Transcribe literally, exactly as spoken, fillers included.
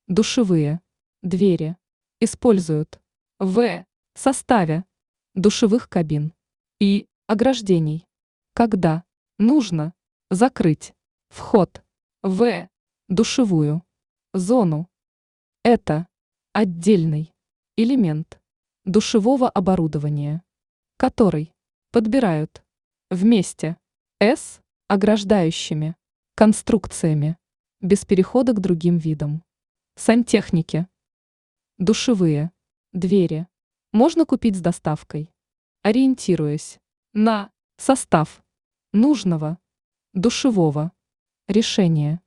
Душевые двери используют в составе душевых кабин и ограждений, когда нужно закрыть вход в душевую зону. Это отдельный элемент душевого оборудования, который подбирают вместе с ограждающими конструкциями без перехода к другим видам сантехники. Душевые двери можно купить с доставкой, ориентируясь на состав нужного душевого решения.